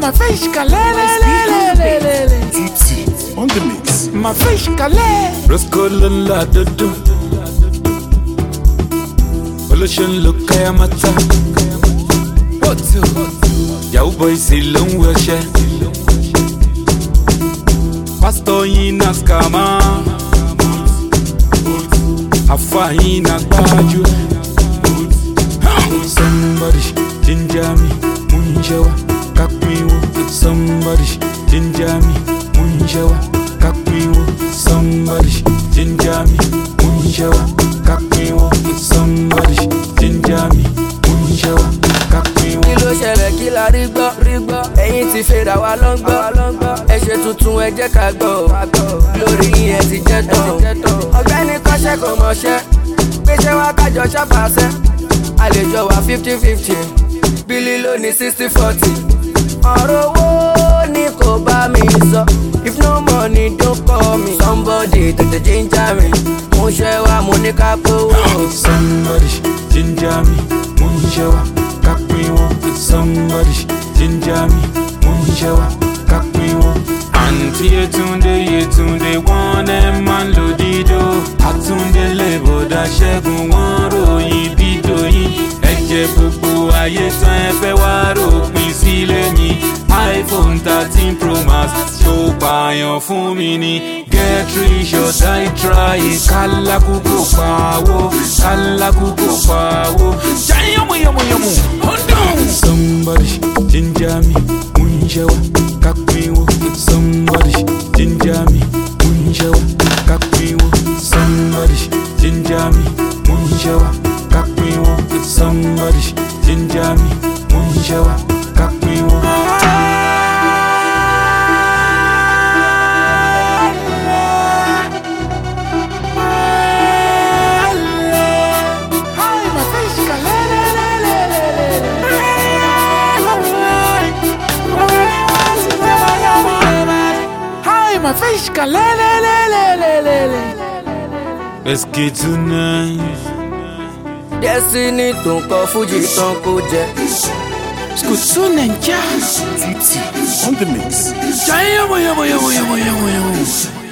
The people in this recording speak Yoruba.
ma fish kalele. Tutti on the mix. Ma fish kalele. Roscoe la dodo. Pollution look kaya mata. What to? Yahoo boy silong weshe. Pastor ina skama. Afa ina baju. Somebody ginger me, munjewa, kakmiwo. Somebody ginger me, munjewa, kakmiwo. Somebody ginger me, munjewa, kakmiwo. Somebody ginger me, munjewa, kakmiwo. Kí ló ṣẹlẹ̀ kí la rí gbọ́, ẹ̀yin ti fèrè àwa ló ń gbọ́, ẹ ṣe tuntun ẹ jẹ́ ká gbọ́, lórí yín ẹ ti jẹ́ tán. Ọ̀gbẹ́ni kọ́ṣẹ́ kò mọṣẹ́, gbéṣẹ́ wá kájọ ṣàfàṣẹ́, àlejò wa 50-50, bílí ló ní 60-40. Ọ̀rọ̀ owó ni kò bá mi sọ, if no money don't call me. Somebody tètè ginger me, mo ṣe wá mo ní ká kówó. Somebody ginger me, munjewa, kakmiwo. Somebody ginger me, munjewa, kakmiwo. Auntie Yetunde wọ́n ẹ̀ máa ń lo dídó. Àtúndé lè bọ̀dá ṣẹ́gun wọ́n ròyìn dídó yìí. Ẹ̀jẹ̀ gbogbo ayé tán ẹ fẹ́ wá ròpin sílé mi. iPhone 13 Pro Max ṣó pààyàn fún mi ni. Get rich or die trying. Kálákú kò pawó, kálákú kò pawó. Jẹ́ yánmùyánmùyánmù, hold on. Somebody ginger me, munjewa, kakmiwo. Somebody ginger me, munjewa, kakmiwo. Somebody ginger me, munjewa, kakmiwo. Somebody ginger me, munjewa, kakmiwo. Ma fish kalele. Let's get tonight. Destiny tó ń kọ fújì tán kó jẹ. Skutu nenja. Tutti on the mix. Jaya mo.